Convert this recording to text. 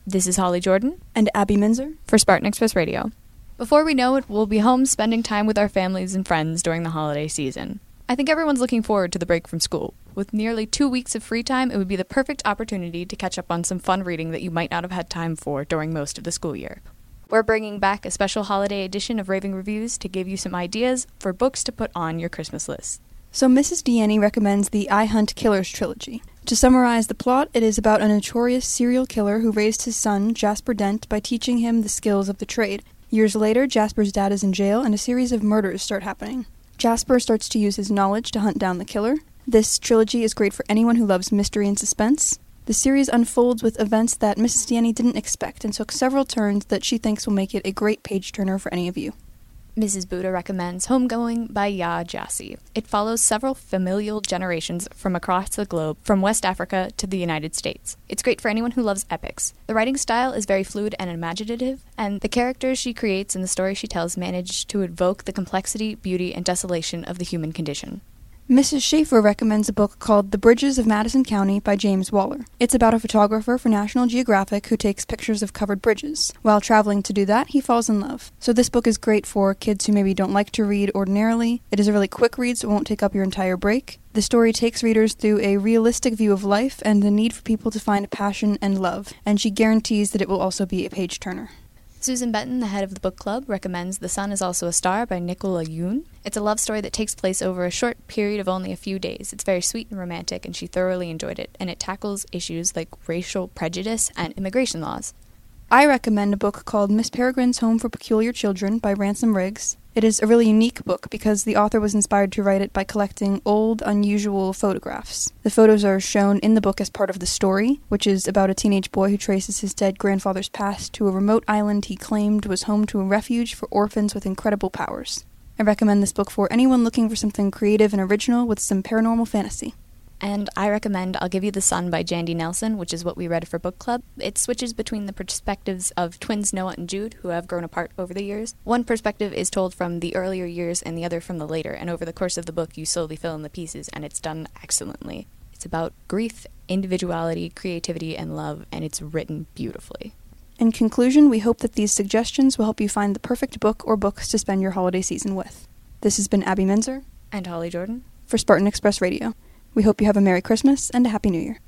This is Holly Jordan and Abby Minzer for Spartan Express Radio. Before we know it, we'll be home spending time with our families and friends during the holiday season. I think everyone's looking forward to the break from school. With nearly 2 weeks of free time, it would be the perfect opportunity to catch up on some fun reading that you might not have had time for during most of the school year. We're bringing back a special holiday edition of Raving Reviews to give you some ideas for books to put on your Christmas list. So Mrs. Deanny recommends the I Hunt Killers trilogy. To summarize the plot, it is about a notorious serial killer who raised his son, Jasper Dent, by teaching him the skills of the trade. Years later, Jasper's dad is in jail and a series of murders start happening. Jasper starts to use his knowledge to hunt down the killer. This trilogy is great for anyone who loves mystery and suspense. The series unfolds with events that Mrs. Deanny didn't expect and took several turns that she thinks will make it a great page-turner for any of you. Mrs. Buddha recommends Homegoing by Yaa Gyasi. It follows several familial generations from across the globe, from West Africa to the United States. It's great for anyone who loves epics. The writing style is very fluid and imaginative, and the characters she creates and the story she tells manage to evoke the complexity, beauty, and desolation of the human condition. Mrs. Schaefer recommends a book called The Bridges of Madison County by James Waller. It's about a photographer for National Geographic who takes pictures of covered bridges. While traveling to do that, he falls in love. So this book is great for kids who maybe don't like to read ordinarily. It is a really quick read, so it won't take up your entire break. The story takes readers through a realistic view of life and the need for people to find passion and love, and she guarantees that it will also be a page-turner. Susan Benton, the head of the book club, recommends The Sun is Also a Star by Nicola Yoon. It's a love story that takes place over a short period of only a few days. It's very sweet and romantic, and she thoroughly enjoyed it, and it tackles issues like racial prejudice and immigration laws. I recommend a book called Miss Peregrine's Home for Peculiar Children by Ransom Riggs. It is a really unique book because the author was inspired to write it by collecting old, unusual photographs. The photos are shown in the book as part of the story, which is about a teenage boy who traces his dead grandfather's past to a remote island he claimed was home to a refuge for orphans with incredible powers. I recommend this book for anyone looking for something creative and original with some paranormal fantasy. And I recommend I'll Give You the Sun by Jandy Nelson, which is what we read for book club. It switches between the perspectives of twins Noah and Jude, who have grown apart over the years. One perspective is told from the earlier years and the other from the later, and over the course of the book you slowly fill in the pieces, and it's done excellently. It's about grief, individuality, creativity, and love, and it's written beautifully. In conclusion, we hope that these suggestions will help you find the perfect book or books to spend your holiday season with. This has been Abby Minzer and Holly Jordan for Spartan Express Radio. We hope you have a Merry Christmas and a Happy New Year.